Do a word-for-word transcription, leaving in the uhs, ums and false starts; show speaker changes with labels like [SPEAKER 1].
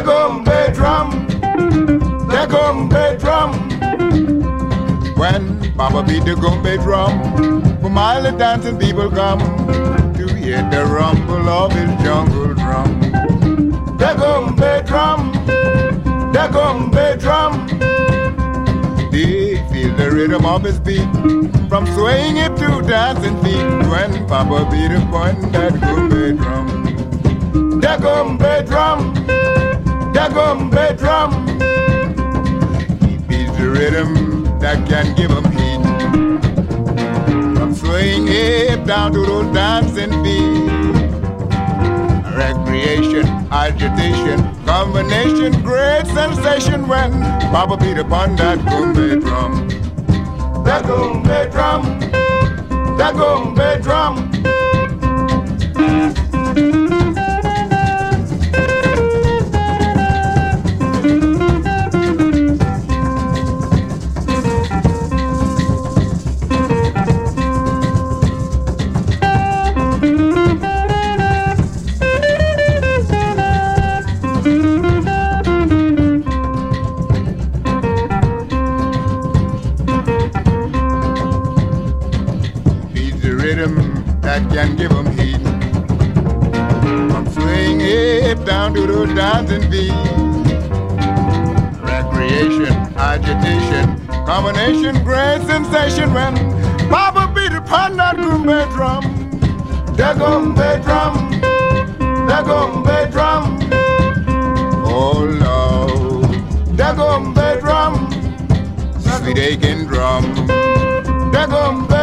[SPEAKER 1] Dagombe drum, Dagombe drum. When Papa beat the gombe drum, from all the dancing people come to hear the rumble of his jungle drum. Dagombe drum, Dagombe drum. They feel the rhythm of his beat, from swaying hip to dancing feet. When Papa beat upon that gombe drum, Dagombe drum, Dagombe drum. He beats the rhythm that can give him heat, from swaying hip down to those dancing feet. Recreation, agitation, combination, great sensation when Papa beat upon that gombe drum. That gombe drum, that gombe drum. That can give him heat, from swing hip down to those dancing feet. Recreation, agitation, combination, great sensation when Papa beat upon that gombe drum. The gombe drum, the gombe drum. Oh Lord, the gombe drum, sweet aching drum. The gombe